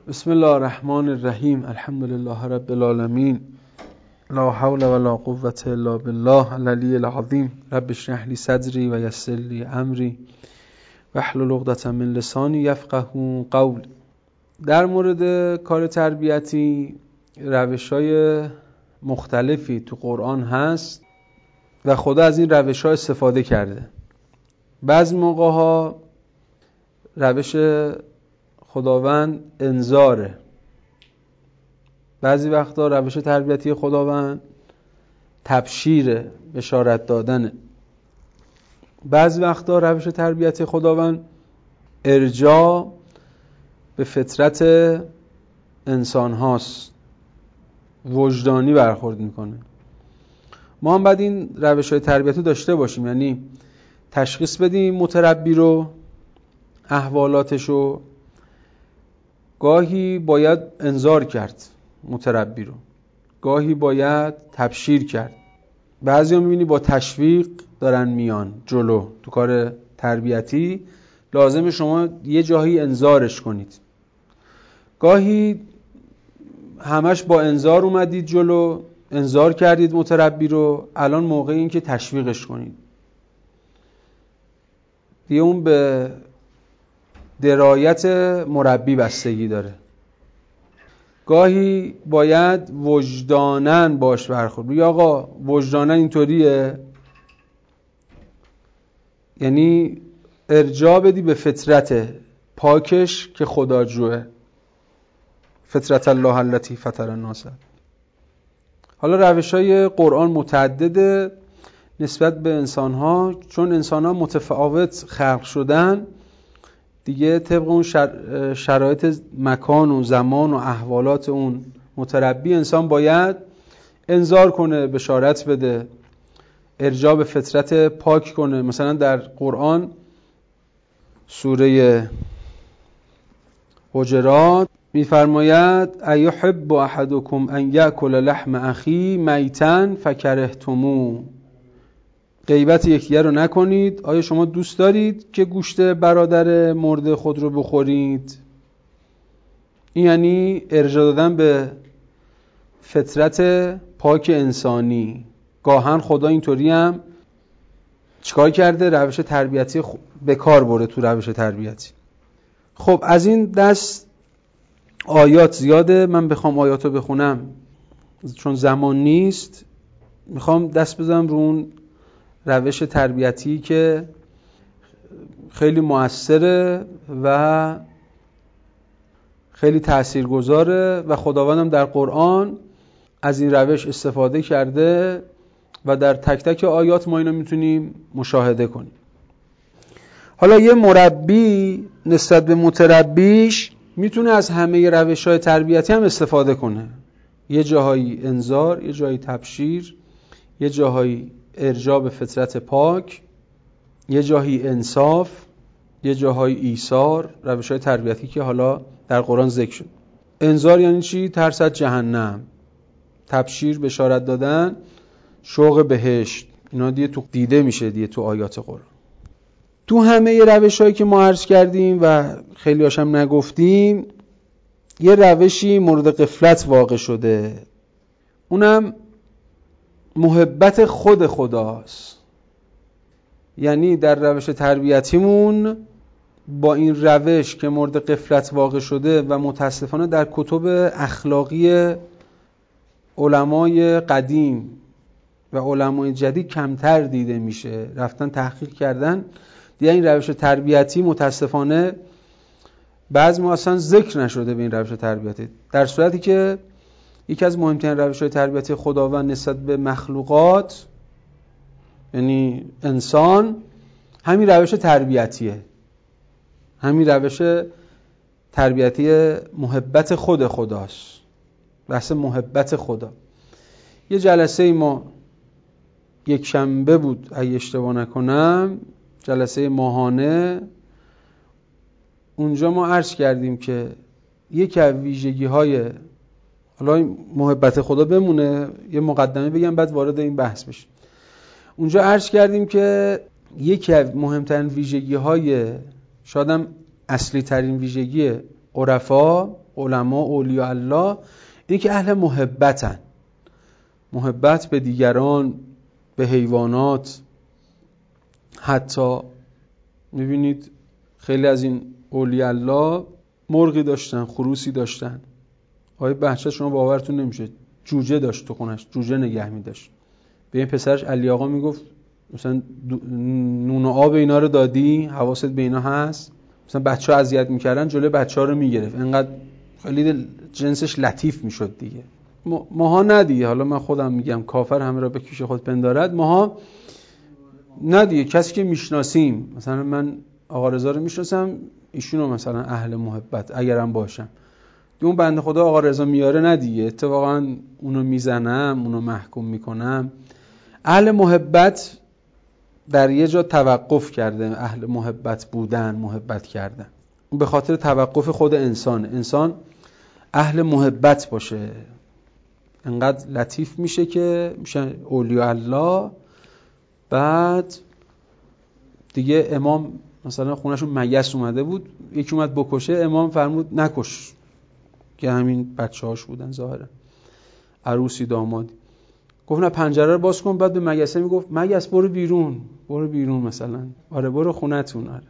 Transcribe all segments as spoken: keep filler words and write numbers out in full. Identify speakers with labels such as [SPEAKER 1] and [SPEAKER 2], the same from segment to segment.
[SPEAKER 1] بسم الله الرحمن الرحیم. الحمد لله رب العالمین. لا حول ولا قوة الا بالله العلی العظیم. رب اشرح لی صدری و یسر لی امری واحلل عقدة من لسانی یفقهوا قولی. در مورد کار تربیتی روش‌های مختلفی تو قرآن هست و خدا از این روش‌ها استفاده کرده. بعضی موقع‌ها روش خداوند انذاره، بعضی وقتا روش تربیتی خداوند تبشیره، بشارت دادنه، بعضی وقتا روش تربیتی خداوند ارجاع به فطرت انسان هاست، وجدانی برخورد میکنه. ما هم باید این روش های تربیتی داشته باشیم، یعنی تشخیص بدیم متربی رو، احوالاتش رو. گاهی باید انذار کرد متربی رو، گاهی باید تبشیر کرد. بعضی ها میبینی با تشویق دارن میان جلو. تو کار تربیتی لازم شما یه جایی انذارش کنید. گاهی همش با انذار اومدید جلو، انذار کردید متربی رو، الان موقع این که تشویقش کنید. دیگه اون به درایت مربی بستگی داره. گاهی باید وجدانن باش برخورد. بگی آقا وجدانن اینطوریه، یعنی ارجاع بدی به فطرت پاکش که خداجوه، فطرت الله التي فطر الناس. حالا روش‌های قرآن متعدده نسبت به انسان‌ها، چون انسان‌ها متفاوت خلق شدن دیگه طبق اون شرایط مکان و زمان و احوالات اون متربی انسان باید انذار کنه، بشارت بده، ارجاع به فطرت پاک کنه. مثلا در قرآن سوره حجرات میفرماید ایحب احدکم ان یاکل لحم اخی میتا فکرهتموه. غیبت یکدیگر رو نکنید. آیا شما دوست دارید که گوشت برادر مرده خود رو بخورید؟ این یعنی ارجاع دادن به فطرت پاک انسانی. گاهن خدا اینطوری هم چیکار کرده؟ روش تربیتی خ... به کار برده تو روش تربیتی. خب از این دست آیات زیاده، من بخوام آیاتو بخونم چون زمان نیست، میخوام دست بزنم رو اون روش تربیتی که خیلی مؤثره و خیلی تاثیرگذاره و خداوندم در قرآن از این روش استفاده کرده و در تک تک آیات ما اینو میتونیم مشاهده کنیم. حالا یه مربی نسبت به متربیش میتونه از همه روش‌های تربیتی هم استفاده کنه. یه جاهایی انذار، یه جایی تبشیر، یه جاهایی ارجاع به فطرت پاک، یه جاهایی انصاف، یه جاهایی ایثار. روش‌های تربیتی که حالا در قرآن ذکر شد. انذار یعنی چی؟ ترس از جهنم. تبشیر، بشارت دادن، شوق بهشت. اینا دیگه تو دیده میشه دیگه تو آیات قرآن. تو همه روش‌هایی که ما عرض کردیم و خیلی هاشم نگفتیم، یه روشی مورد غفلت واقع شده، اونم محبت خود خداست. یعنی در روش تربیتیمون با این روش که مورد غفلت واقع شده و متاسفانه در کتب اخلاقی علمای قدیم و علمای جدید کمتر دیده میشه، رفتن تحقیق کردن دیگه این روش تربیتی متاسفانه بعضی ما اصلا ذکر نشده به این روش تربیتی، در صورتی که یکی از مهمترین روش‌های تربیتی خداوند نسبت به مخلوقات یعنی انسان همین روش تربیتیه، همین روش تربیتی محبت خود خداست، بحث محبت خدا. یه جلسه ای ما یک شنبه بود اگه اشتباه نکنم، جلسه ماهانه، اونجا ما عرض کردیم که یکی از ویژگی‌های، حالا محبت خدا بمونه، یه مقدمه بگم بعد وارد این بحث بشیم. اونجا عرض کردیم که یکی از مهمترین ویژگی‌های، شاید هم اصلی ترین ویژگی عرفا علما اولیاء الله اینه که اهل محبتن، محبت به دیگران، به حیوانات. حتی میبینید خیلی از این اولیاء الله مرغی داشتن، خروسی داشتن. آقای بهجت شما باورتون نمیشه جوجه داشت تو خونش، جوجه نگه می‌داشت. به این پسرش علی آقا میگفت مثلا نون و آب اینا رو دادی، حواست به اینا هست؟ مثلا بچه‌ها اذیت میکردن جلوی بچه‌ها رو میگرفت، انقدر خیلی جنسش لطیف میشد دیگه. ماها ندیگه، حالا من خودم میگم کافر همه را به کیش خود پندارد، ماها ندیگه. کسی که میشناسیم، مثلا من آقا رضا رو میشناسم، ایشونو مثلا اهل محبت اگرم باشم، اون بنده خدا آقا رضا میاره ندیگه، اتفاقا اونو میزنم، اونو محکوم میکنم. اهل محبت در یه جا توقف کرده، اهل محبت بودن، محبت کردن، اون به خاطر توقف خود انسان. انسان اهل محبت باشه، انقدر لطیف میشه که میشه اولیاء الله. بعد دیگه امام مثلا خونهشون مگس اومده بود، یکی اومد بکشه، امام فرمود نکش، که همین بچه هاش بودن ظاهرا، عروسی دامادی. گفت نه پنجره رو باز کن. بعد به مگسه میگفت مگس برو بیرون، برو بیرون مثلا، آره برو خونتون. آره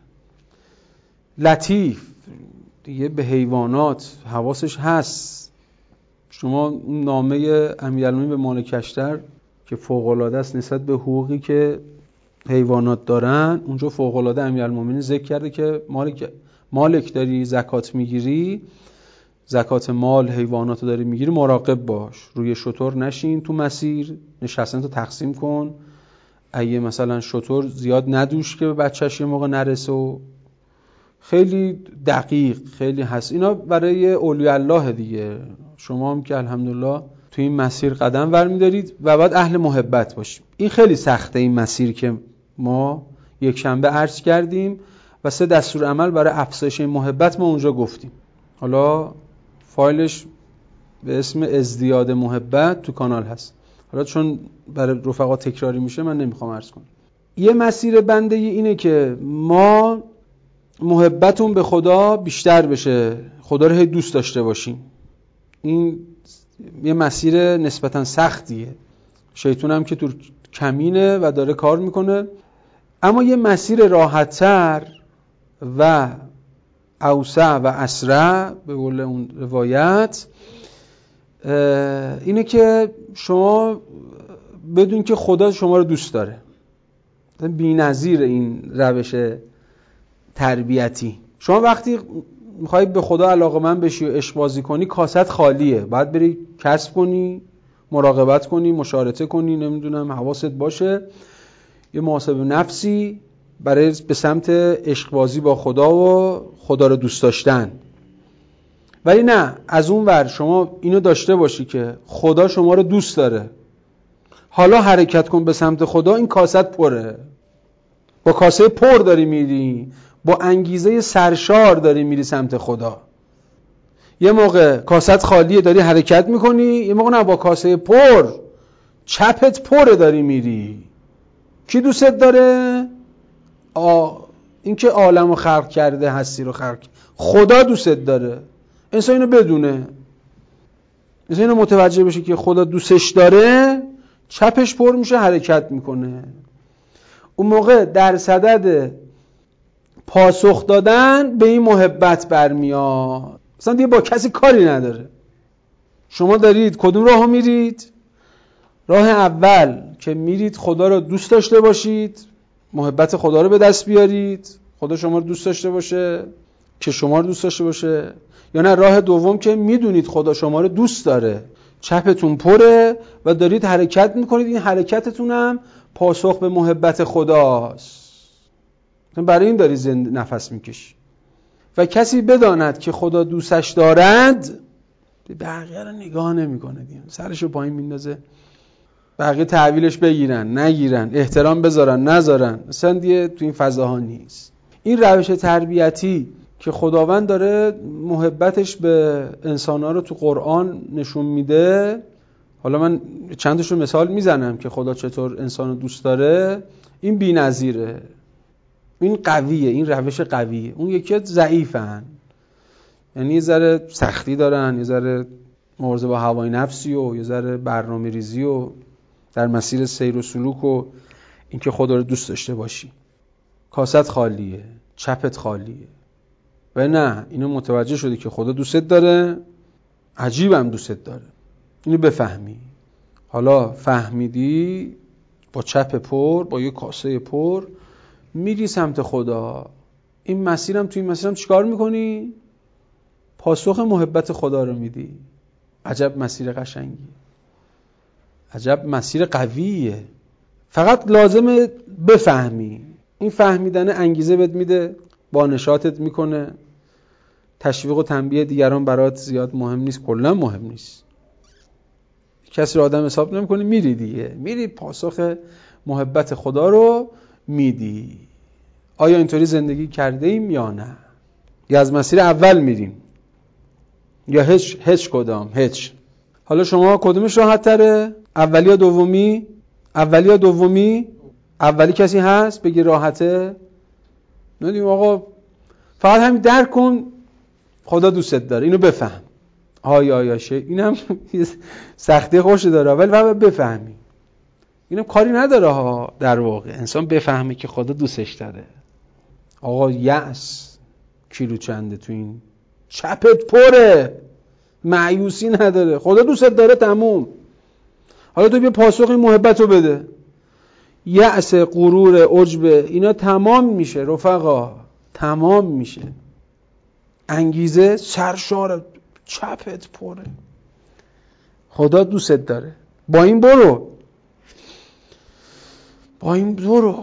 [SPEAKER 1] لطیف دیگه، به حیوانات حواسش هست. شما اون نامه امیرالمومنین به مالک اشتر که فوق‌العاده است نسبت به حقوقی که حیوانات دارن، اونجا فوق‌العاده امیرالمومنین ذکر کرده که مالک مالک داری زکات میگیری، زکات مال حیوانات رو داری میگیری، مراقب باش، روی شتر نشین، تو مسیر نشستن تو تقسیم کن، اگه مثلا شتر زیاد ندوش که به بچه‌ش یه موقع نرسه. و خیلی دقیق خیلی هست. اینا برای اولیاء الله دیگه. شما هم که الحمدلله تو این مسیر قدم برمی‌دارید و بعد اهل محبت باشیم. این خیلی سخته، این مسیر که ما یک شنبه عرض کردیم و سه دستور عمل برای افزایش این محبت ما اونجا گفتیم. حالا فایلش به اسم ازدیاد محبت تو کانال هست. حالا چون برای رفقا تکراری میشه من نمیخوام عرض کنم. یه مسیر بنده اینه که ما محبتون به خدا بیشتر بشه، خدا رو هی دوست داشته باشیم. این یه مسیر نسبتا سختیه، شیطان هم که تو کمینه و داره کار میکنه. اما یه مسیر راحت‌تر و اوسع و اسرع به قول اون روایت اینه که شما بدون که خدا شما رو دوست داره. بی‌نظیر این روش تربیتی. شما وقتی میخوای به خدا علاقه‌مند بشی و عشق بازی کنی، کاست خالیه، باید بری کسب کنی، مراقبت کنی، مشارطه کنی، نمیدونم حواست باشه، یه محاسبه نفسی برای به سمت عشق بازی با خدا و خدا رو دوست داشتن. ولی نه، از اون ور شما اینو داشته باشی که خدا شما رو دوست داره، حالا حرکت کن به سمت خدا، این کاست پره، با کاسه پر داری میری، با انگیزه سرشار داری میری سمت خدا. یه موقع کاست خالیه داری حرکت میکنی، یه موقع نه، با کاسه پر، چپت پره داری میری. کی دوستت داره؟ آ... این که عالم رو خلق کرده، هستی رو خلق، خدا دوستت داره. انسان اینو بدونه، انسان اینو متوجه بشه که خدا دوستش داره، چپش پر میشه، حرکت میکنه. اون موقع در صدد پاسخ دادن به این محبت برمیاد، اصلا دیگه با کسی کاری نداره. شما دارید کدوم راهو میرید؟ راه اول که میرید خدا رو دوست داشته باشید، محبت خدا رو به دست بیارید، خدا شما رو دوست داشته باشه که شما رو دوست داشته باشه. یا نه، راه دوم که میدونید خدا شما رو دوست داره، چپتون پره و دارید حرکت میکنید، این حرکتتون هم پاسخ به محبت خداست. برای این داری زنده نفس میکشی. و کسی بداند که خدا دوستش دارد، بقیه رو نگاه نمیکنه، سرشو پایین میندازه، بقیه تحویلش بگیرن نگیرن، احترام بذارن نذارن، اصلا دیگه تو این فضاها نیست. این روش تربیتی که خداوند داره محبتش به انسان‌ها رو تو قرآن نشون میده. حالا من چند تاشو مثال میزنم که خدا چطور انسان رو دوست داره. این بی‌نظیره، این قویه، این روش قویه. اون یکی ضعیفن، یعنی یه ذره سختی دارن، یه ذره مبارزه با هوای نفسی و یه ذره برنامه ریزی و در مسیر سیر و سلوک و اینکه خدا رو دوست داشته باشی. کاست خالیه، چپت خالیه. و نه، اینو متوجه شدی که خدا دوستت داره، عجیبم دوستت داره. اینو بفهمی. حالا فهمیدی، با چپ پر، با یه کاسه پر میری سمت خدا. این مسیرم توی این مسیرم چیکار میکنی؟ پاسخ محبت خدا رو میدی. عجب مسیر قشنگی، عجب مسیر قویه. فقط لازمه بفهمی. این فهمیدن انگیزه بهت میده، با نشاطت میکنه. تشویق و تنبیه دیگران برات زیاد مهم نیست، کلا مهم نیست. کسی رو آدم حساب نمی‌کنی، میری دیگه، میری پاسخ محبت خدا رو میدی. آیا اینطوری زندگی کرده ایم یا نه؟ یا از مسیر اول میریم یا هیچ هیچ کدام هیچ؟ حالا شما کدومش راحت تره؟ اولی یا دومی؟ اولی یا دومی؟ اولی کسی هست بگی راحته؟ ندیم آقا، فقط همین درک کن خدا دوستت داره، اینو بفهم. آیا آیا شه اینم سختی خوش داره، ولی فقط بفهمی. اینم کاری نداره ها. در واقع انسان بفهمه که خدا دوستش داره. آقا یأس کیلو چنده تو این چپت پره، مایوسی نداره، خدا دوستت داره، تموم. حالا تو بیا پاسخ این محبت رو بده. یأس، غرور، عجب، اینا تمام میشه رفقا، تمام میشه. انگیزه سرشار، چپت پره، خدا دوستت داره. با این برو، با این برو.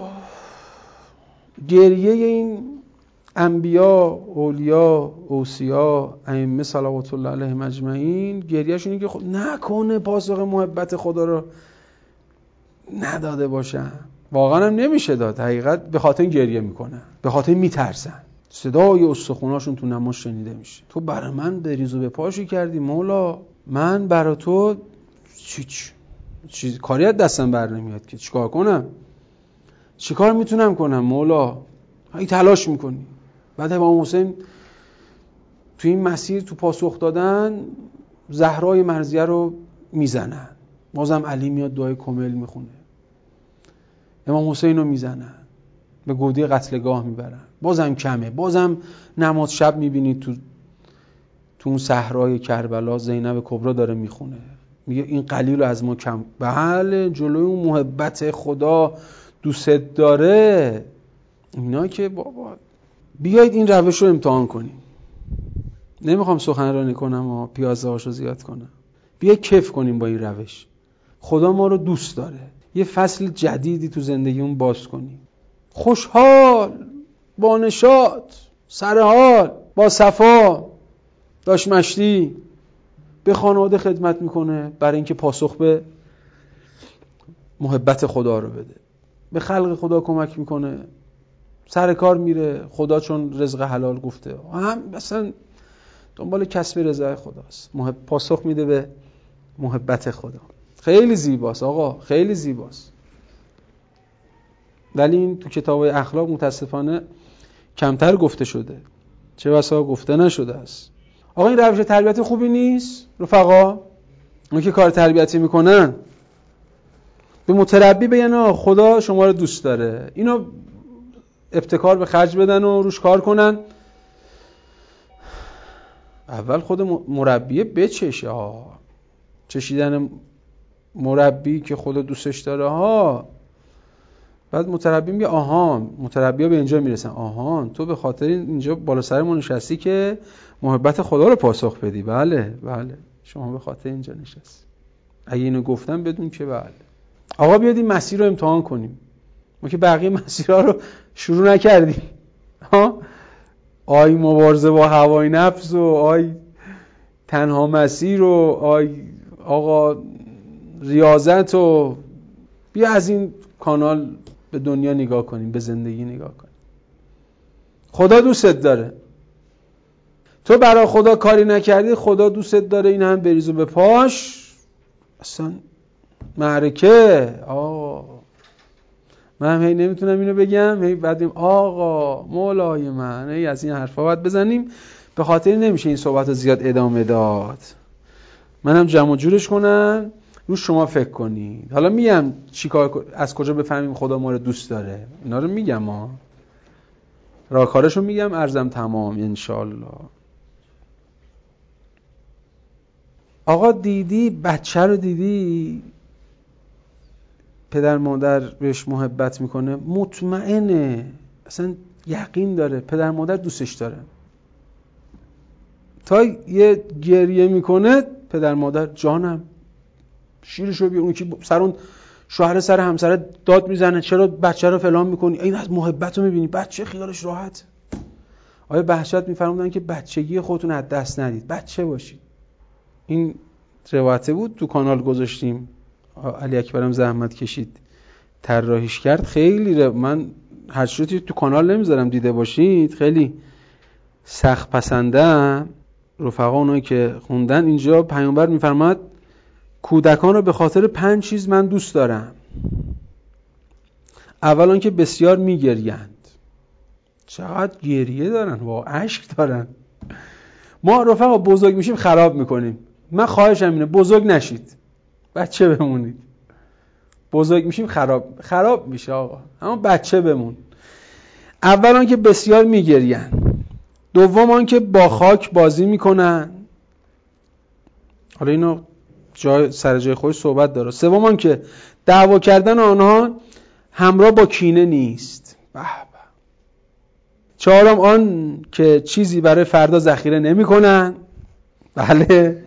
[SPEAKER 1] گریه این انبیا، اولیا، اوصیا، ائمه صلوات الله علیهم اجمعین، گریهشون اینه که خود نکنه پاسخ محبت خدا رو نداده باشن. واقعا هم نمیشه داد. حقیقت به خاطر گریه میکنن، به خاطر میترسن. صدای استخوناشون تو نماز شنیده میشه. تو برای من بریز و به پاشی کردی مولا، من برای تو چی چی, چی... کاری از دستم بر نمیاد که چیکار کنم، چیکار میتونم کنم مولا. هی تلاش میکنی. بعد امام حسین تو این مسیر تو پاسخ دادن زهرای مرضیه رو میزنن، بازم علی میاد دعای کامل میخونه، امام حسین رو میزنن، به گودی قتلگاه میبرن، بازم کمه، بازم نماز شب میبینید تو تو اون صحرای کربلا زینب کبرا داره میخونه، میگه این قلیل رو از ما کم. بله، جلوی اون محبت خدا دوست داره. اینا که بابا بیایید این روش رو امتحان کنیم. نمیخوام سخنرانی کنم و پیازه هاشو زیاد کنم. بیا کیف کنیم با این روش. خدا ما رو دوست داره. یه فصل جدیدی تو زندگیمون باز کنیم. خوشحال، با نشاط، سرحال، با صفا، داش مشتی به خانواده خدمت میکنه برای اینکه پاسخ به محبت خدا رو بده. به خلق خدا کمک میکنه. سر کار میره، خدا چون رزق حلال گفته، هم مثلا دنبال کسب رضای خداست. محب... پاسخ میده به محبت خدا. خیلی زیباست آقا، خیلی زیباست. ولی این تو کتاب‌های اخلاق متاسفانه کمتر گفته شده، چه بسا گفته نشده است. آقا این روش تربیتی خوبی نیست رفقا. اون که کار تربیتی میکنن به متربی بگن خدا شما رو دوست داره، اینو ابتکار به خرج بدن و روش کار کنن. اول خود مربیه بچشه ها، چشیدن مربی که خدا دوستش داره ها. بعد متربی میگه آهان، متربی‌ها به اینجا میرسن، آهان تو به خاطر اینجا بالا سرمون نشستی که محبت خدا رو پاسخ بدی. بله بله، شما به خاطر اینجا نشستی. اگه اینو گفتم بدون که بله. آقا بیاد این مسیر رو امتحان کنیم. ما که بقیه مسیرها رو شروع نکردیم ها. آی مبارزه با هوای نفس و آی تنها مسیر و آی آقا ریاضت و بیا از این کانال به دنیا نگاه کنیم، به زندگی نگاه کنیم. خدا دوستت داره. تو برای خدا کاری نکردی، خدا دوستت داره. این هم بریز و به پاش اصلا معرکه. آقا من هم هی نمیتونم اینو بگم، هی بعدیم آقا مولای من هی از این حرفا باید بزنیم. به خاطر نمیشه این صحبت رو زیاد ادامه داد. منم جمع و جورش کنم، رو شما فکر کنید. حالا میگم چیکار، از کجا بفهمیم خدا ما رو دوست داره، اینا رو میگم ها، راهکارشو میگم، عرضم تمام انشالله. آقا دیدی بچه رو دیدی پدر مادر بهش محبت میکنه، مطمئنه، اصلا یقین داره پدر مادر دوستش داره، تا یه گریه میکنه پدر مادر جانم شیرشو بیار، اون که سر اون شوهر سر همسر داد میزنه چرا بچه رو فلان میکنی، این از محبت رو میبینی، بچه خیالش راحت. آیا بهشت میفرمودن که بچگی خودتون از دست ندید، بچه باشید. این روایته بود تو کانال گذاشتیم، علی اکبرم زحمت کشید طراحیش کرد، خیلی رو... من هر چیزی تو کانال نمیذارم دیده باشید، خیلی سخت پسندم. رفقا اونایی که خوندن اینجا پیامبر میفرماد کودکان رو به خاطر پنج چیز من دوست دارم. اول آن که بسیار میگریند. چقدر گریه دارن، واقعا اشک دارن. ما رفقا بزرگ میشیم خراب میکنیم. من خواهشم اینه بزرگ نشید، بچه بمونید. بزرگ میشیم خراب خراب میشه آقا، اما بچه بمون. اول آن که بسیار میگریند، دوم آن که با خاک بازی میکنن، حالا اینو جای سر جای خودش صحبت داره. سوم آن که دعوا کردن آنها همراه با کینه نیست. به به. چهارم آن که چیزی برای فردا ذخیره نمیکنن. بله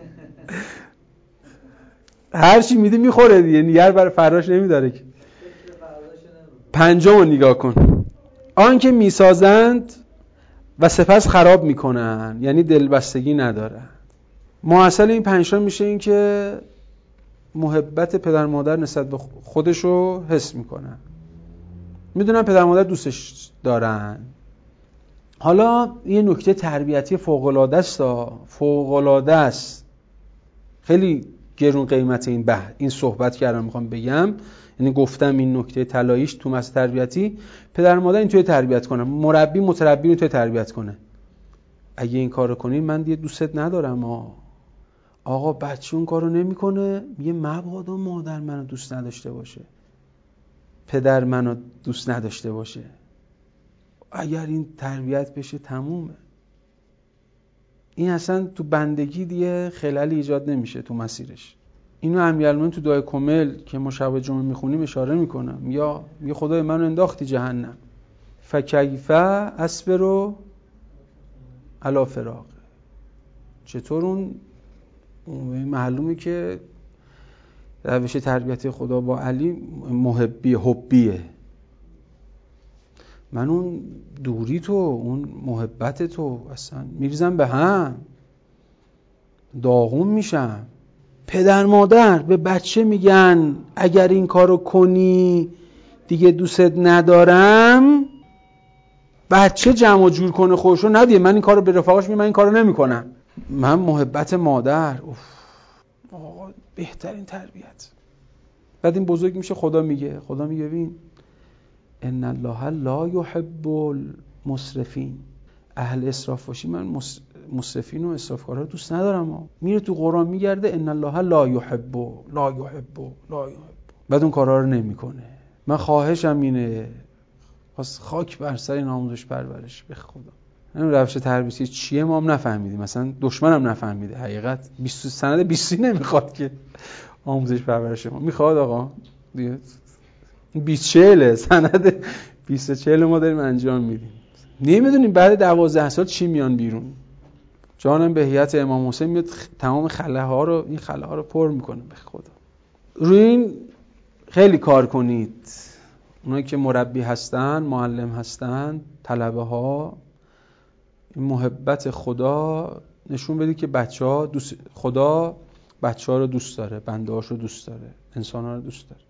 [SPEAKER 1] هر چی میده میخوره دیگه، نیگر برای فرداش نمیداره که. پنجم رو نگاه کن، آن که میسازند و سپس خراب میکنن، یعنی دلبستگی ندارن. محصل این پنج تا میشه این که محبت پدر مادر نسبت به خودشو حس میکنن، میدونن پدر مادر دوستش دارن. حالا یه نکته تربیتی فوق‌العاده است، فوق‌العاده است، خیلی گرون قیمت این به این صحبت کردم میخوام بگم، یعنی گفتم این نکته طلاییش تو مسئله تربیتی، پدر مادر اینطوری تربیت کنه، مربی متربی اینطوری تربیت کنه. اگه این کارو کنی من دیگه دوستت ندارم. آه. آقا بچه اون کارو نمیکنه، میگه مبادا مادر منو دوست نداشته باشه، پدر منو دوست نداشته باشه. اگر این تربیت بشه تمومه. این اصلا تو بندگی دیگه خللی ایجاد نمیشه تو مسیرش. اینو امیرالمومنین تو دعای کمل که ما شب جمعه میخونیم اشاره میکنم، یا میگه خدای منو انداختی جهنم فکیف اصبر علی فراق. چطور اون معلومه که روش تربیت خدا با علی محبی حبیه. من اون دوری تو، اون محبت تو اصلا میریزم به هم، داغون میشم. پدر مادر به بچه میگن اگر این کارو کنی دیگه دوستت ندارم، بچه جمع و جور کنه خودشو، ندیه من این کارو به رفاقش میگم من این کارو نمیکنم. من محبت مادر، اوف آقا بهترین تربیت. بعد این بزرگ میشه خدا میگه خدا میگه ببین ان الله لا یحب المسرفین، اهل اسراف باشی من مسرفین و اسرافکارا رو دوست ندارم. میره تو قرآن میگرده ان الله لا یحب لا یحب لا یحب، بعد اون کارا رو نمیکنه. من خواهشم اینه، پس خاک بر سر این آموزش پرورش به خدا. این روش تربیتی چیه ما هم نفهمیدیم، مثلا دشمنم نفهمیده. حقیقت بیست سند بیست نمیخواد که آموزش پرورش ما میخواد آقا دیگه بیست چهل سند بیست چهل ما داریم انجام میدیم. نمیدونیم بعد دوازده سال چی میان بیرون. جانم به هیئت امام حسین میاد تمام خلاها رو این خلاها رو پر میکنه به خدا. روی این خیلی کار کنید. اونایی که مربی هستن، معلم هستن، طلبه ها، این محبت خدا نشون بدید که بچه‌ها دوست خدا بچه‌ها رو دوست داره، بنده‌هاش رو دوست داره، انسان‌ها رو دوست داره.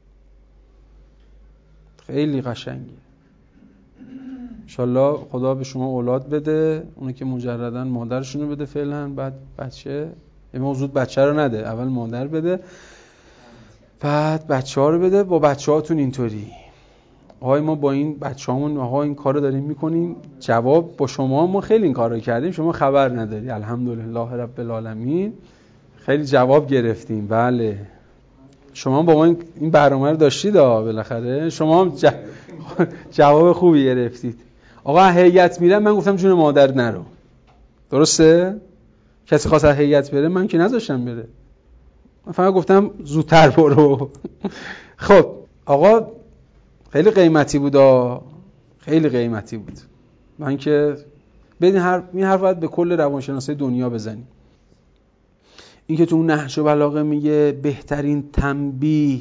[SPEAKER 1] خیلی قشنگه. انشالله خدا به شما اولاد بده، اونی که مجردن مادرشون رو بده فعلا، بعد بچه یه موضوع بچه رو نده، اول مادر بده بعد بچه ها رو بده. با بچه هاتون اینطوری آقای ما با این بچه‌هامون آقا این کارو داریم میکنیم، جواب با شما ما خیلی این کارو کردیم شما خبر نداری. الحمدلله رب العالمین خیلی جواب گرفتیم. بله شما با ما این برنامه رو داشتید بالاخره، شما هم جواب خوبی گرفتید. آقا هیئت میرم، من گفتم جون مادر نرو. درسته؟ کسی خواست هیئت بره من که نذاشتم بره، من فقط گفتم زودتر برو. خب آقا خیلی قیمتی بود، خیلی قیمتی بود. من که بدین حرف این حرف باید به کل روانشناسای دنیا بزنیم. این که تو اون نهج و بلاغه میگه بهترین تنبیه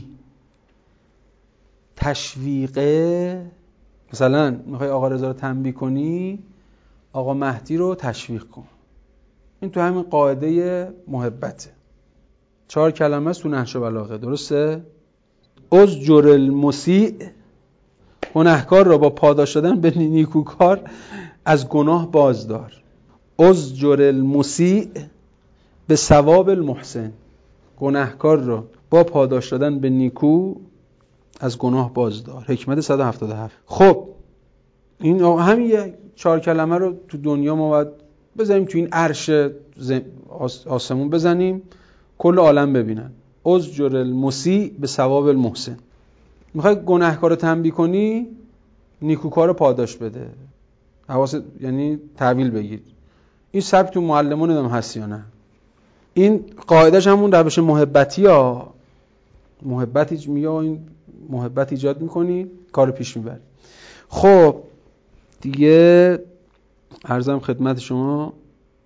[SPEAKER 1] تشویقه، مثلا میخوای آقا رضا رو تنبیه کنی آقا مهدی رو تشویق کن. این تو همین قاعده محبته. چهار کلمه است تو نهج و بلاغه، درسته؟ ازجر المسیء، گناهکار را با پاداش دادن به نیکوکار از گناه بازدار. ازجر المسیء به ثواب المحسن، گناهکار را با پاداش دادن به نیکو از گناه بازدار. حکمت صد و هفتاد و هفت. خب این همین چهار کلمه رو تو دنیا ما باید بزنیم تو این عرش آسمون بزنیم کل عالم ببینن. ازجر المسیء به ثواب المحسن. میخوای گناهکار رو تنبیه کنی نیکوکار رو پاداش بده. حواست یعنی تحویل بگیر. این سبک تو معلمان هم هست یا نه؟ این قاعدهش همون روش محبتی ها. محبت میگه این محبت ایجاد میکنی کار پیش میبری. خب دیگه عرضم خدمت شما،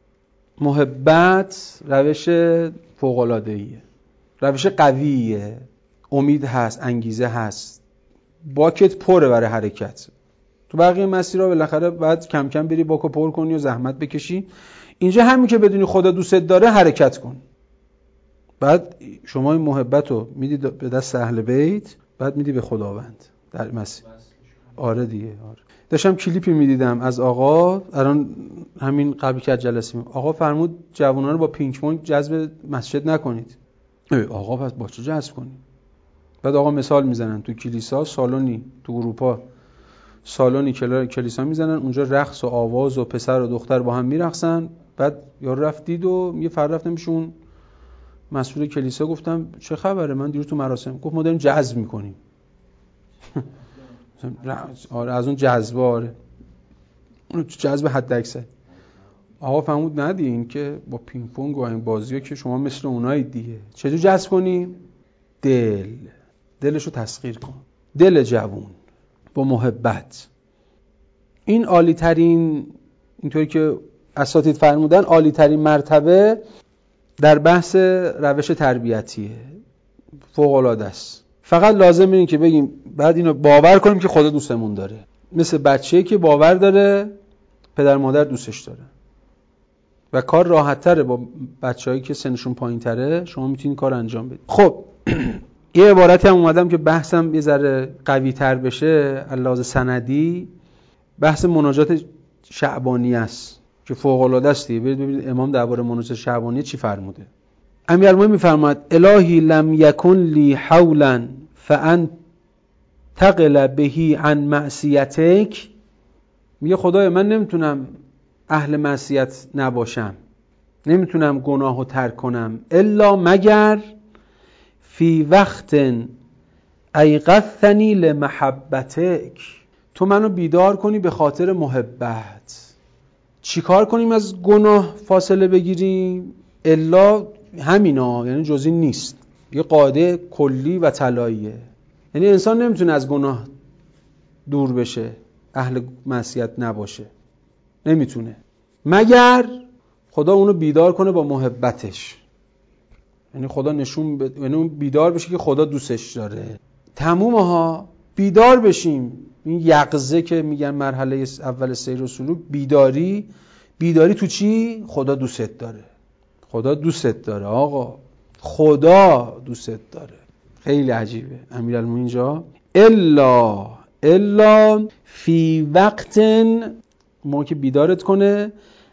[SPEAKER 1] محبت روش فوق‌العاده‌ایه، روش قویه، امید هست، انگیزه هست، باکت پره برای حرکت. تو بقیه مسیرها بالاخره باید کم کم بری باکو پر کنی و زحمت بکشی. اینجا همین که بدونی خدا دوستت داره حرکت کن. بعد شما این محبت رو میدی به دست اهل بیت، بعد میدی به خداوند در مسیر. آره دیگه آره. داشتم کلیپی میدیدم از آقا، الان همین قبل که جلسه آقا فرمود جوانان رو با پینگ پونگ جذب مسجد نکنید. آقا پس با چه جذب کنید؟ بعد آقا مثال میزنن تو کلیسا سالونی، تو اروپا سالونی کلیسا میزنن، اونجا رقص و آواز و پسر و دختر با هم میرقصن. بعد یارو رفت دید و یه فرد رفتم بهشون مسئول کلیسا گفتم چه خبره، من دیروز تو مراسم. گفت ما داریم جذب میکنیم. آره از اون جذب، آره اون جذب حد اکثر. آقا فرمود ندی این که با پینگ پونگ و این بازی‌ها که شما مثل اونایید دیگه. چجور جذب کنیم؟ دل دلشو تسخیر کن، دل جوون با محبت. این عالی ترین، اینطوری که اساتید فرمودن، عالی ترین مرتبه در بحث روش تربیتیه، فوق العاده است. فقط لازم اینه که بگیم بعد اینو باور کنیم که خدا دوستمون داره، مثل بچه‌ای که باور داره پدر مادر دوستش داره. و کار راحت تره با بچه‌هایی که سنشون پایین تره، شما میتونید کار انجام بدید. خب یه عبارتی هم اومدم که بحثم یه ذره قوی تر بشه، علاوه سندی، بحث مناجات شعبانیه است که فوق العاده است. برید ببینید امام درباره مناجات شعبانیه چی فرموده. امیرالمومنین میفرماید الهی لم یکن لی حولا فان تقل بهی عن معصیتک. میگه خدایا من نمیتونم اهل معصیت نباشم، نمیتونم گناهو ترک کنم، الا مگر فی وقت ایقظتنی لمحبتک، تو منو بیدار کنی به خاطر محبت. چی کار کنیم از گناه فاصله بگیریم؟ الا همینا، یعنی جز این نیست. یه قاعده کلی و طلاییه. یعنی انسان نمیتونه از گناه دور بشه، اهل معصیت نباشه، نمیتونه، مگر خدا اونو بیدار کنه با محبتش. یعنی خدا نشون بده، یعنی اون بیدار بشه که خدا دوستش داره. تموم ها بیدار بشیم. این یقظه که میگن مرحله اول سیر و سلوک، بیداری. بیداری تو چی؟ خدا دوستت داره. خدا دوستت داره آقا، خدا دوستت داره. خیلی عجیبه. امیرالمومنین اینجا الا الا فی وقت، ما که بیدارت کنه،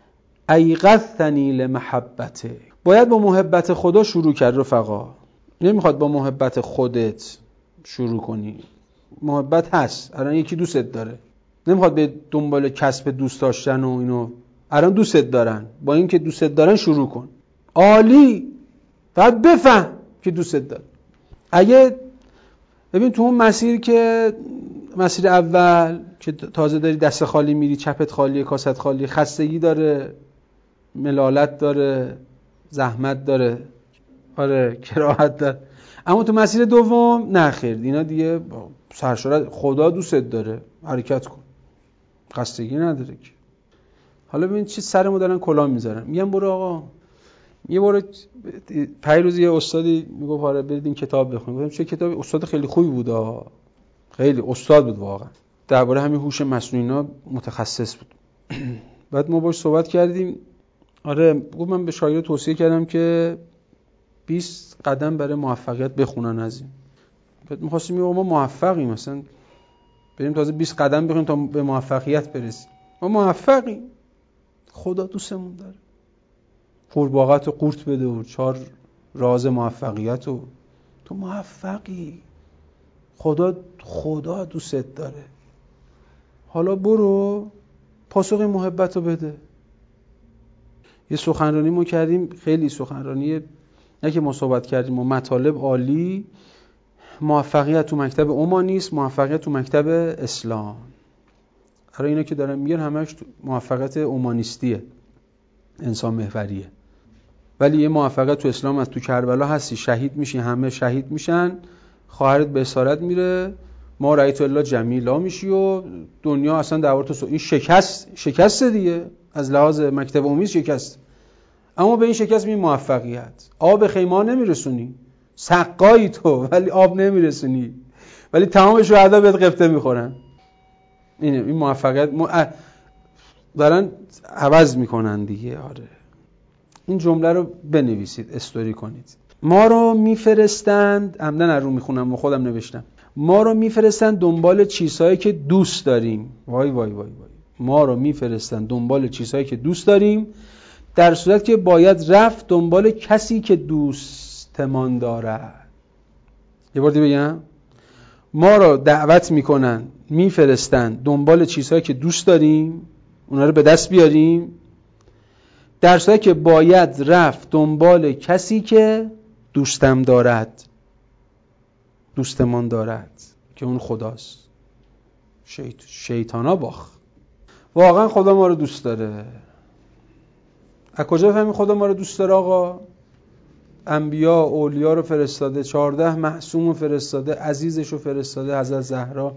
[SPEAKER 1] ایقظتنی لمحبته. باید با محبت خدا شروع کرد رفقا. نمیخواد با محبت خودت شروع کنی. محبت هست، الان یکی دوستت داره، نمیخواد به دنبال کسب دوست داشتن و اینو، الان دوستت دارن، با این که دوستت دارن شروع کن. عالی، فقط بفهم که دوستت داره. اگه ببین تو اون مسیر که مسیر اول که تازه داری دست خالی میری، چپت خالیه، کاست خالیه، خستگی داره، ملالت داره، زحمت داره، آره کراهت داره، اما تو مسیر دوم نه خیر، اینا دیگه سرشار، خدا دوستت داره، حرکت کن، خستگی نداره که. حالا ببین چی سرمو دارن کلاه میذارن، میگم برو آقا، یه بار پیروز یه استادی میگفت آره برید این کتاب بخونید. گفتم چه کتابی؟ استاد خیلی خوبی بود، خیلی استاد بود واقعا، درباره همین هوش مصنوعی اینا متخصص بود. بعد ما باهاش صحبت کردیم، آره گفت من به شاگرد توصیه کردم که بیست قدم برای موفقیت بخونن از این. بعد می‌خواستیم ما موفقیم، مثلا بریم تازه بیست قدم بخونیم تا به موفقیت برسیم. ما موفقیم، خدا دوستمون داره. قورباغه‌تو قورت بده و چهار راز موفقیت و تو موفقی، خدا خدا دوستت داره. حالا برو پاسخ محبت رو بده. یه سخنرانی ما کردیم، خیلی سخنرانی، نه که ما صحبت کردیم و مطالب عالی، موفقیت تو مکتب اومانیست، موفقیت تو مکتب اسلام. آره اینا که دارن میگن همش موفقیت اومانیستیه، انسان محوریه، ولی یه موفقیت تو اسلام از تو کربلا هستی، شهید میشی، همه شهید میشن، خواهرت به اسارت میره، ما رأیت الله جمیلا میشی و دنیا اصلا دوار تو. این شکست شکست دیگه، از لحاظ مکتب اومی شکست. اما به این شکست می موفقیت، آب خیمه نمیرسونی، سقایی تو ولی آب نمیرسونی، ولی تمام شهدا بهت قفطه میخورن. اینه این موفقیت م... دارن عوض میکنن دیگه. آره این جمله رو بنویسید، استوری کنید. ما رو میفرستند، عمدن رو میخونم و خودم نوشتم، ما رو میفرستند دنبال چیزهایی که دوست داریم. وای وای وای وای. ما رو میفرستند دنبال چیزهایی که دوست داریم، در صورت که باید رفت دنبال کسی که دوستمان دارد. یه بار دیگه بگم، ما رو دعوت میکنن، میفرستن دنبال چیزهایی که دوست داریم، اونا رو به دست بیاریم، در صورتی که باید رفت دنبال کسی که دوستم دارد، دوستمان دارد، که اون خداست. شیط... شیطانا باخ. واقعا خدا ما رو دوست داره. از کجا بفهمیم خدا ما رو دوست داره آقا؟ انبیا اولیا رو فرستاده، چهارده معصوم رو فرستاده، عزیزش رو فرستاده، حضرت زهرا،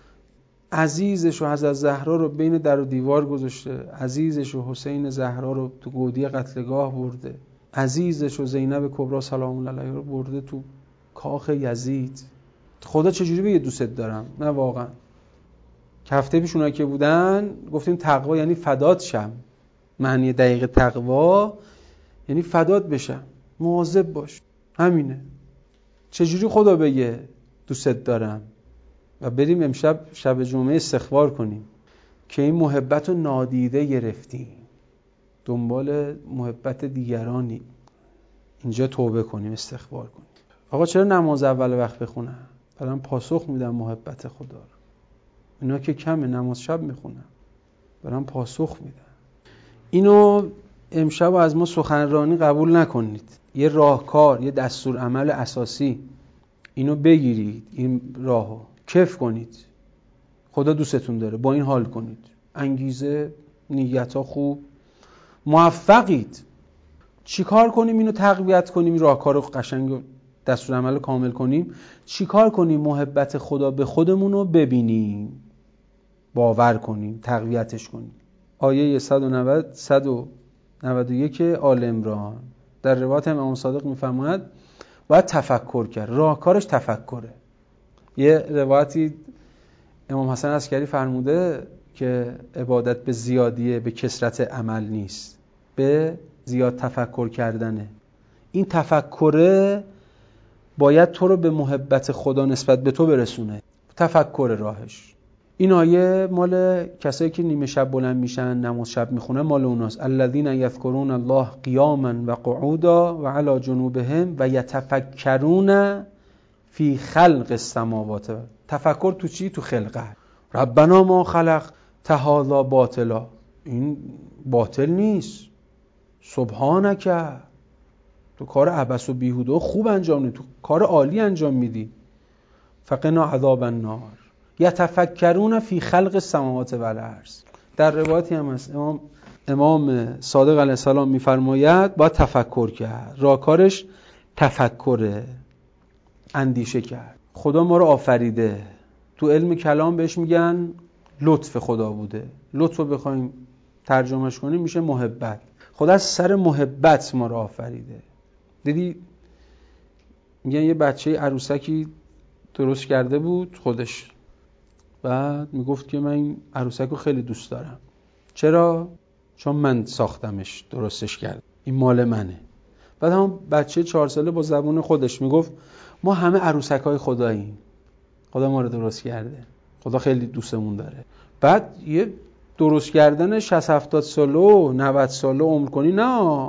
[SPEAKER 1] عزیزش و حضرت زهرا رو بین در و دیوار گذاشته، عزیزش و حسین زهرا رو تو گودی قتلگاه برده، عزیزش و زینب کبرا سلام الله علیها رو برده تو کاخ یزید. خدا چجوری بگه دوستت دارم؟ نه واقعا. که هفته پیش اونایی که بودن گفتیم تقوا یعنی فدات شم. معنی دقیق تقوا یعنی فدات بشم، مواظب باش. همینه. چجوری خدا بگه دوستت دارم؟ و بریم امشب شب جمعه استغفار کنیم که این محبت رو نادیده گرفتیم، دنبال محبت دیگرانی. اینجا توبه کنیم، استغفار کنیم. آقا چرا نماز اول وقت بخونم؟ دارم پاسخ میدم محبت خدا رو. اینا که کمه، نماز شب میخونم، دارم پاسخ میدم. اینو امشب از ما سخنرانی قبول نکنید. یه راهکار، یه دستور عمل اساسی، اینو بگیرید، این راهو کف کنید. خدا دوستتون داره، با این حال کنید. انگیزه، نیت‌ها خوب، موفقید. چیکار کنیم اینو تقویت کنیم؟ این راهکار رو قشنگ دستور عمل کامل کنیم. چیکار کنیم؟ محبت خدا به خودمون رو ببینیم، باور کنیم، تقویتش کنیم. آیه صد و نود صد و نود و یک آل عمران در روایت امام صادق می‌فرماید باید تفکر کرد. راهکارش تفکره. یه روایتی امام حسن عسکری فرموده که عبادت به زیادیه، به کثرت عمل نیست، به زیاد تفکر کردنه. این تفکره باید تو رو به محبت خدا نسبت به تو برسونه. تفکر راهش. این آیه مال کسایی که نیمه شب بلند میشن نماز شب میخونن، مال اوناست. الذین یذکرون الله قیاما و قعودا و علی جنوبهم و یتفکرون فی خلق السماوات تفکر تو چی؟ تو خلقت. ربنا ما خلق هذا باطلا، این باطل نیست، سبحانک، تو کار عبث و بیهوده و خوب انجام میدی، تو کار عالی انجام میدی. فقنا عذاب النار یتفکرون فی خلق السماوات والارض. در روایتی هم هست امام امام صادق علیه السلام میفرماید باید تفکر کرد، راهکارش تفکره، اندیشه کرد. خدا ما رو آفریده، تو علم کلام بهش میگن لطف خدا بوده. لطف رو بخوایم ترجمهش کنیم میشه محبت. خدا از سر محبت ما رو آفریده. دیدی میگن یه بچه عروسکی درست کرده بود خودش، بعد میگفت که من این عروسک رو خیلی دوست دارم. چرا؟ چون من ساختمش، درستش کردم، این مال منه. بعد هم بچه چهار ساله با زبون خودش میگفت ما همه عروسکای خداییم، خدا ما رو درست کرده، خدا خیلی دوستمون داره. بعد یه درست کردن شصت هفتاد ساله و نود ساله عمر کنی، نه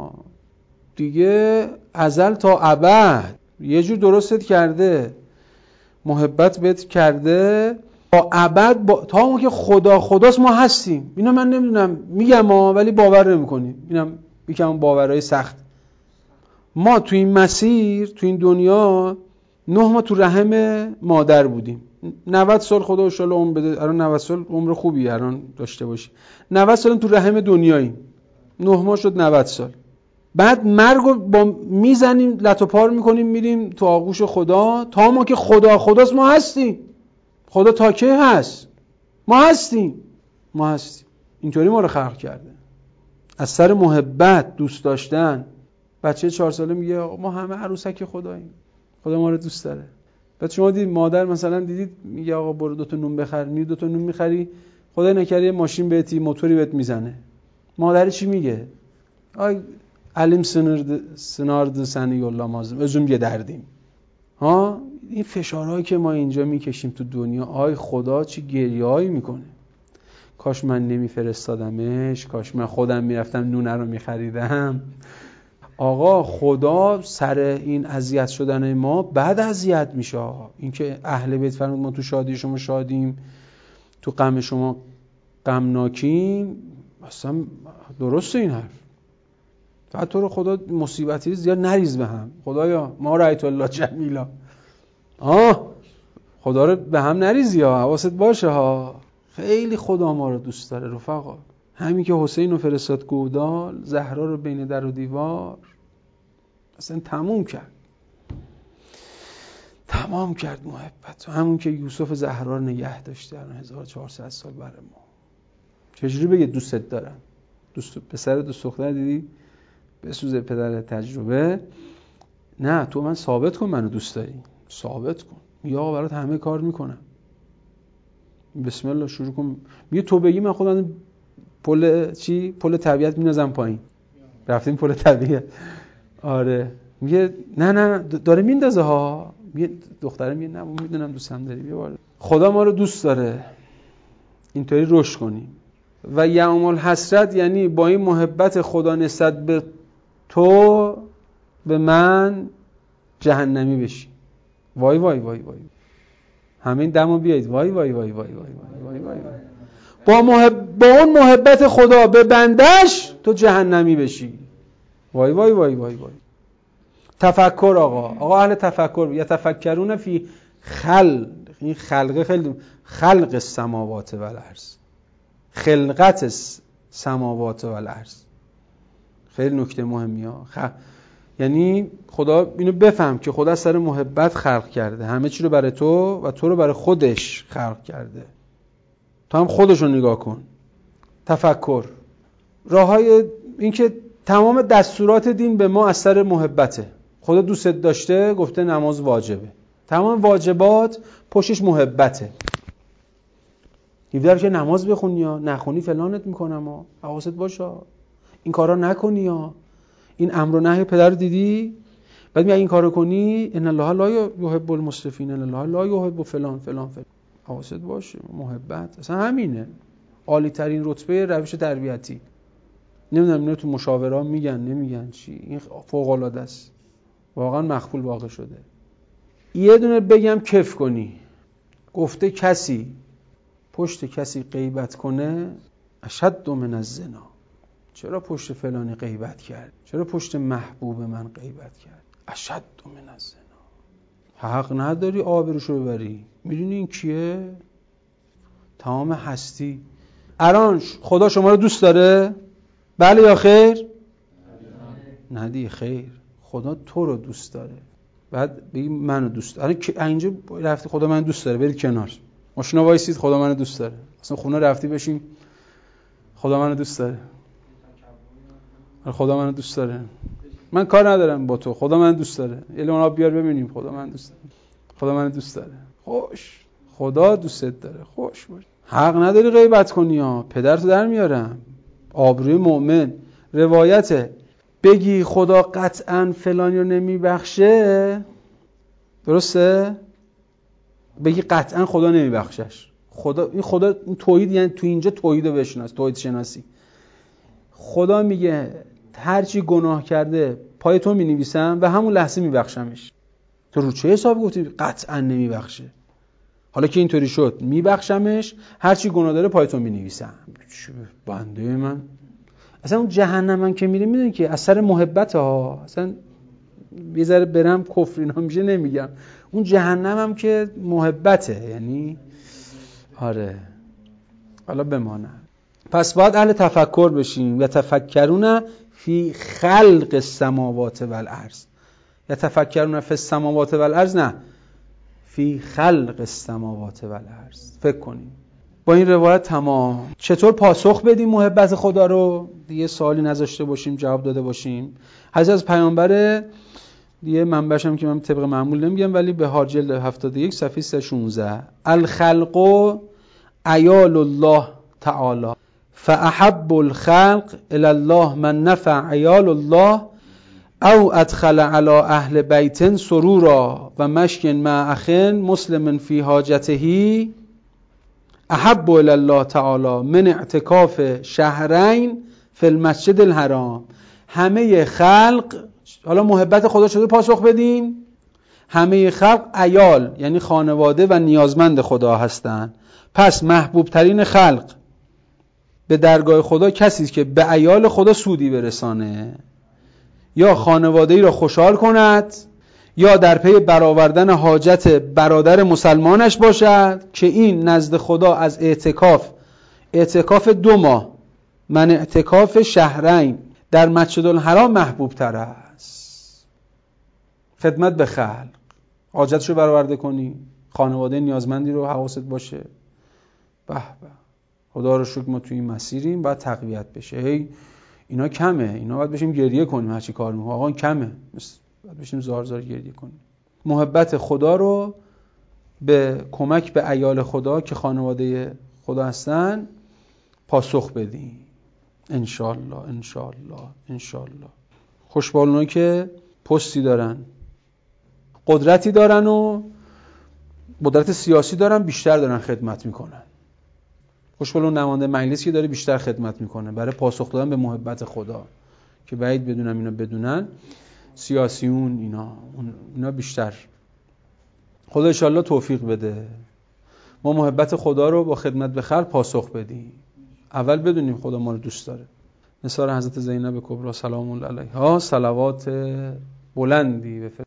[SPEAKER 1] دیگه ازل تا ابد یه جور درستت کرده، محبت بهت کرده تا ابد، با... تا اون که خدا خداست ما هستیم. اینا من نمیدونم میگم ما، ولی باور نمی‌کنیم. اینم یکم باورهای سخت. ما تو این مسیر، تو این دنیا نه ما تو رحم مادر بودیم. نود سال خدا ان شاءالله عمر بده، الان نود سال عمر خوبی الان داشته باشی. نود سال تو رحم دنیاییم، نه ماه شد نود سال. بعد مرگو با میزنیم، لت و پار میکنیم، میریم تو آغوش خدا. تا ما که خدا خداست ما هستیم. خدا تا کی هست؟ ما هستیم. ما هستیم. اینطوری ما رو خلق کرده. از سر محبت، دوست داشتن. بچه چهار ساله میگه ما همه عروسک خداییم، خدا ما رو دوست داره. بعد شما دیدید مادر مثلا دیدید میگه آقا برو دو تا نون بخر، می دو تا نون میخری، خدای نکرده ماشین بهتی، موتوری بهت میزنه. مادر چی میگه؟ آی علیم سنرد سنارد سنی الله مازم ازم یه دردیم. ها این فشارهایی که ما اینجا میکشیم تو دنیا، آی خدا چی گریه‌ای میکنه. کاش من نمیفرستادمش، کاش من خودم میرفتم نونه رو میخریدم. آقا خدا سر این اذیت شدن ما بعد اذیت میشه. این که اهل بیت فرمود ما تو شادی شما شادیم، تو غم شما غمناکیم، اصلا درسته این حرف. فقط تو رو خدا مصیبتی زیاد نریز به هم. خدایا ما رأیت الله جمیلا، آه خدا رو به هم نریزی ها، حواست باشه ها. خیلی خدا ما رو دوست داره رفقا. همین که حسین رو فرستاد گودال، زهرا رو بین در و دیوار، اصلا تموم کرد، تمام کرد محبت. همون که یوسف زهرا رو نگه داشته الان هزار و چهارصد سال برای ما. چجوری بگه دوستت دارم؟ دوست پسر دوست دختر دیدی بسوزه پدر تجربه. نه تو من ثابت کن منو دوست داری، ثابت کن. یا آقا برات همه کار میکنم، بسم الله شروع کن. میگه تو بگی من خودم پل چی پل طبیعت میندازم پایین. رفتیم پل طبیعت، آره. میگه نه نه داره میندازه ها. میگه دختره میگه نه میدونم دوستم داری، بیا بالا. خدا ما رو دوست داره، اینطوری رشد کنیم. و یوم الحسرت یعنی با این محبت خدا نسبت به تو به من جهنمی بشی. وای وای وای وای همین دمو بیایید وای وای وای وای وای وای وای وای با محب... با اون محبت خدا به بندش تو جهنمی بشی. وای وای وای وای وای. تفکر آقا آقا اهل تفکر یتفکرون فی خلق، این خلقه خیلی خلق السماوات و الارض، خلقت السماوات و الارض خیلی نکته مهمی ها. خ... یعنی خدا اینو بفهم که خدا سر محبت خلق کرده، همه چی رو برای تو و تو رو برای خودش خلق کرده. تو هم خودش رو نگاه کن. تفکر راههای این که تمام دستورات دین به ما از سر محبته. خدا دوستت داشته گفته نماز واجبه، تمام واجبات پشتش محبته. دیدار که نماز بخونی یا نخونی فلانت میکنم ها، حواست باشه این کارا نکنی یا این امر و نهی پدر دیدی، بعد میگه این کارو کنی ان الله لا یحب المسرفین، ان الله لا یحب فلان فلان فلان. حواست باشه محبت اصلا همینه، عالی ترین رتبه روش تربیتی. نمیدونم اینو تو مشاوره میگن نمیگن چی، این فوق العاده است، واقعا مقبول واقع شده. یه دونه بگم کف کنی، گفته کسی پشت کسی غیبت کنه اشد من الزنا. چرا پشت فلانی غیبت کرد؟ چرا پشت محبوب من غیبت کرد؟ اشد من الزنا. حق نداری آبروشو ببری. میدونی این کیه؟ تمام هستی. الان خدا شما رو دوست داره؟ بله یا خیر؟ نه دیگه خیر. خدا تو رو دوست داره. بعد بگی منو دوست داره. اینجا رفتی خدا منو دوست داره، برید کنار. ماشینا وایسید خدا منو دوست داره. اصلا خونه رفتی بشین خدا منو دوست داره. خدا منو دوست داره. من کار ندارم با تو. خدا منو دوست داره. یه لیوان آب بیار ببینیم. خدا منو دوست داره. خدا منو دوست داره. خوش. خدا دوستت داره. خوش باش. حق نداری غیبت کنی ها. پدرتو در میارم. آبروی مؤمن. روایته بگی خدا قطعا فلانی رو نمیبخشه، درسته؟ بگی قطعا خدا نمیبخشش. خدا این خدا این توحید، یعنی تو اینجا توحید رو بشناس، توحید شناسی. خدا میگه هر چی گناه کرده پای تو مینویسم و همون لحظه میبخشمش. تو رو چه حساب گفتی قطعا نمیبخشه؟ حالا که اینطوری شد میبخشمش، هر چی گناه داره پای تو مینویسم. بنده من اصلا اون جهنم هم که میره میدونی که اثر محبت ها، اصلا یه ذره برم کفر اینا میشه نمیگم، اون جهنم هم که محبته، یعنی آره. حالا بمانه. پس باید اهل تفکر بشیم. یا تفکرون فی خلق السماوات والارض. یا تفکرون فی السماوات والارض، نه فی خلق السماوات والارض. فکر کنیم. با این روایت تمام. چطور پاسخ بدیم محبت خدا رو؟ دیگه سوالی نذاشته باشیم جواب داده باشیم. حدیث از پیامبر، دیگه منبعش هم که من طبق معمول نمیگم، ولی به هار جلد هفتاد و یک صفحه سیصد و شانزده. الخلق عیال الله تعالی فاحب الخلق الی الله من نفع عیال الله او ادخل علی اهل بیت سرورا و مشکن مع اخ مسلم فی حاجته احب الی الله تعالی من اعتکاف شهرین فی المسجد الحرام. همه خلق، حالا محبت خدا چطور پاسخ بدیم؟ همه خلق عیال یعنی خانواده و نیازمند خدا هستند. پس محبوب ترین خلق به درگاه خدا کسی است که به عیال خدا سودی برسانه، یا خانواده‌ای را خوشحال کند، یا در پی برآوردن حاجت برادر مسلمانش باشد، که این نزد خدا از اعتکاف اعتکاف دو ماه من اعتکاف شهرین در مسجد الحرام محبوب تر است. خدمت به خلق، حاجتشو برآورده کنی، خانواده نیازمندی رو حواست باشه. به به، خدا رو شکر ما توی این مسیریم، باید تقویت بشه. هی اینا کمه، اینا باید بشیم گریه کنیم هرچی کار میکنیم. آقا کمه، باید بشیم زار زار گریه کنیم. محبت خدا رو به کمک به عیال خدا که خانواده خدا هستن پاسخ بدیم. انشالله انشالله انشالله. خوشبالونایی که پستی دارن، قدرتی دارن و قدرت سیاسی دارن، بیشتر دارن خدمت میکنن. خوشبالون نماینده مجلس که داره بیشتر خدمت میکنه برای پاسخ دادن به محبت خدا، که بعید بدونم اینا بدونن. سیاسیون اینا اینا بیشتر. خدا انشالله توفیق بده ما محبت خدا رو با خدمت به خلق پاسخ بدیم. اول بدونیم خدا ما رو دوست داره. نثار حضرت زینب کبری سلام الله علیها صلوات بلندی